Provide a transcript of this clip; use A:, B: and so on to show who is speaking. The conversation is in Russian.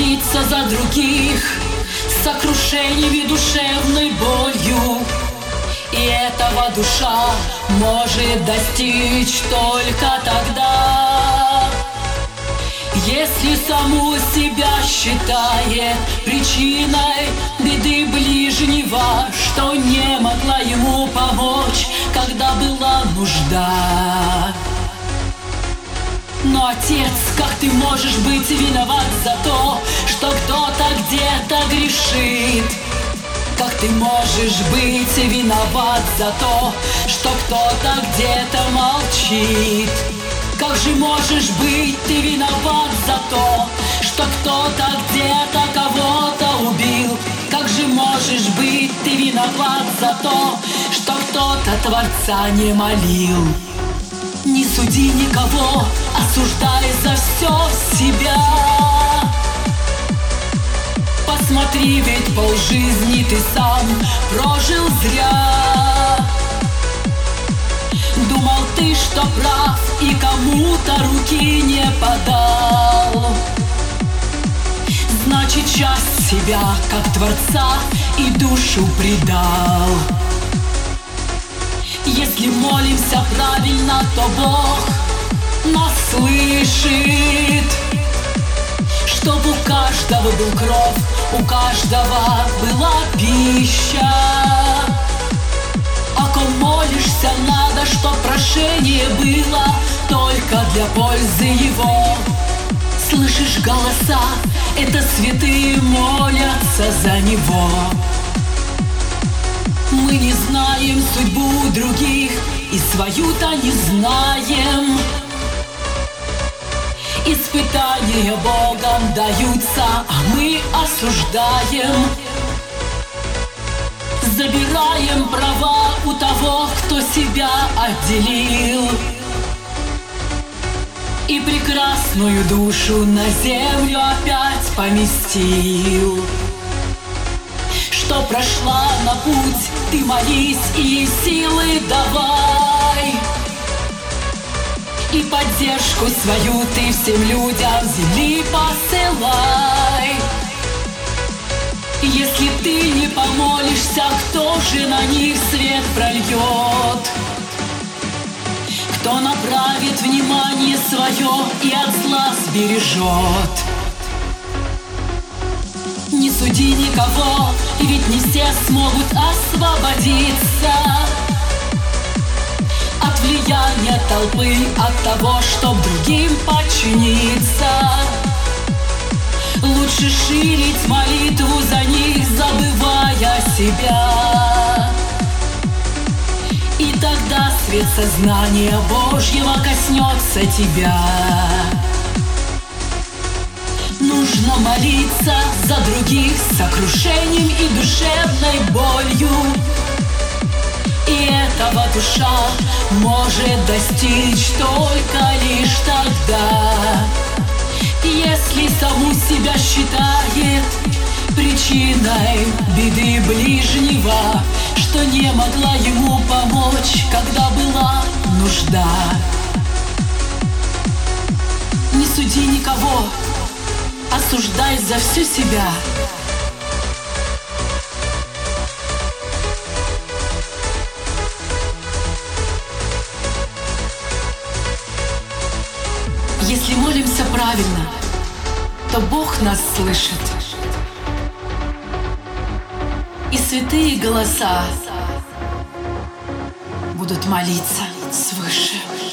A: молиться за других, сокрушениями, душевной болью. И этого душа может достичь только тогда, если саму себя считает причиной беды ближнего, что не могла ему помочь, когда была нужда. Но, Отец, как ты можешь быть виноват за то, что кто-то где-то грешит? Как ты можешь быть виноват за то, что кто-то где-то молчит? Как же можешь быть ты виноват за то, что кто-то где-то кого-то убил? Как же можешь быть ты виноват за то, что кто-то Творца не молил? Не суди никого, осуждай за все себя. Посмотри, ведь полжизни ты сам прожил зря. Думал ты, что прав, и кому-то руки не подал. Значит, часть себя, как Творца, и душу предал. Если молимся правильно, то Бог нас слышит. Чтоб у каждого был кров, у каждого была пища. О ком молишься, надо, чтоб прошение было только для пользы его. Слышишь голоса? Это святые молятся за него. Мы не знаем судьбу других и свою-то не знаем. Испытания Богом даются, а мы осуждаем. Забираем права у того, кто себя отделил, и прекрасную душу на землю опять поместил. Что прошла на путь, ты молись и силы давай, и поддержку свою ты всем людям земли посылай. Если ты не помолишься, кто же на них свет прольет? Кто направит внимание свое и от зла сбережет? Не суди никого, ведь не все смогут освободиться от влияния толпы, от того, чтоб другим подчиниться. Лучше ширить молитву за них, забывая себя. И тогда свет сознания Божьего коснется тебя. Нужно молиться за других с сокрушением и душевной болью. И этого душа может достичь только лишь тогда, если саму себя считает причиной беды ближнего, что не могла ему помочь, когда была нужда. Не суди никого, осуждай за всю себя. Если молимся правильно, то Бог нас слышит. И святые голоса будут молиться свыше.